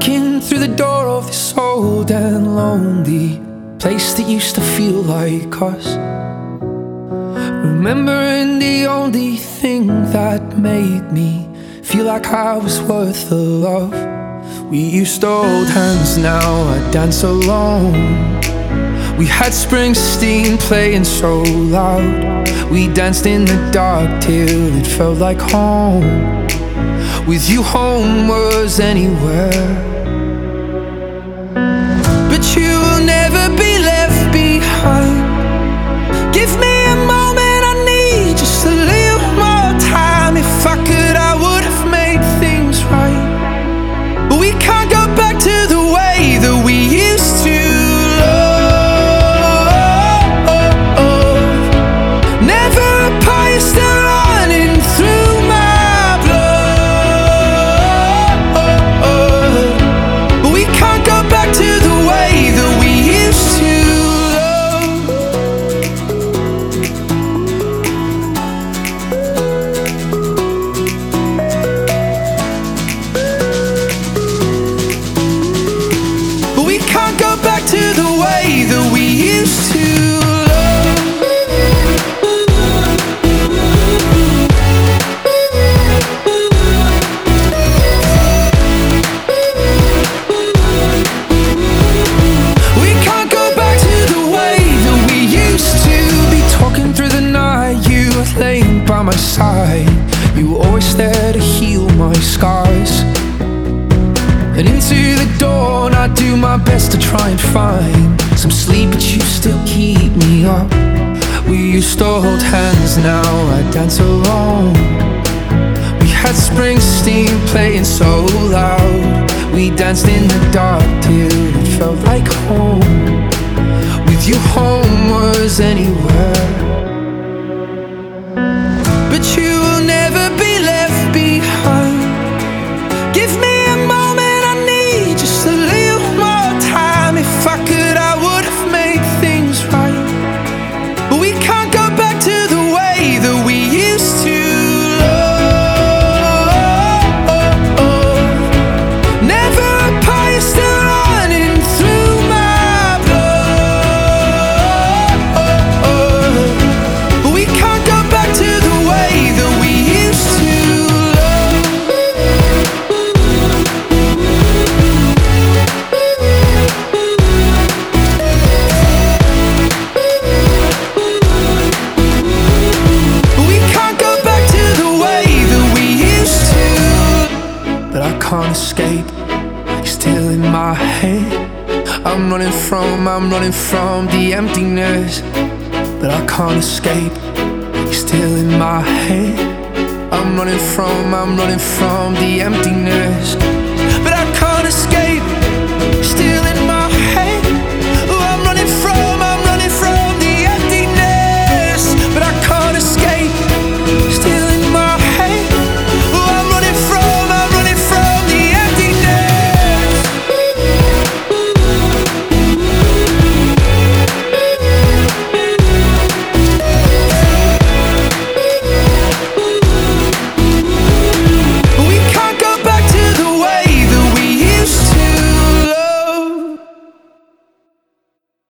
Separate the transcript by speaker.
Speaker 1: Walking through the door of this old and lonely place that used to feel like us, remembering the only thing that made me feel like I was worth the love. We used to hold hands, now I dance alone. We had Springsteen playing so loud. We danced in the dark till it felt like home. With you, home was anywhere. But you will never be left behind. Give me a moment, I need just a little more time. If I could, I would have made things right. But we can't go back to the way that we used to love. Never apart, you're still running through my blood. But we can't go back to the way that we used to love. But we can't go back to the way that we used to love. We can't go back to the way that we used to be. Talking through the night, you were laying by my side. You were always there to heal my scars. And into the dawn, I do my best to try and find some sleep, but you still keep me up. We used to hold hands, now I dance alone. We had Springsteen playing so loud. We danced in the dark till it felt like home. With you, home was anywhere. But you will never be left behind. Give me a moment, I need just a little more time. If I could, I would have made things right. But we can't go back to the way that we used to love. Never apart, you're still running through my blood. But we can't go back to the way that we used to love. But we can't go back to the way that we used to. But I can't escape, you're still in my head. I'm running from the emptiness. But I can't escape, you're still in my head. I'm running from the emptiness.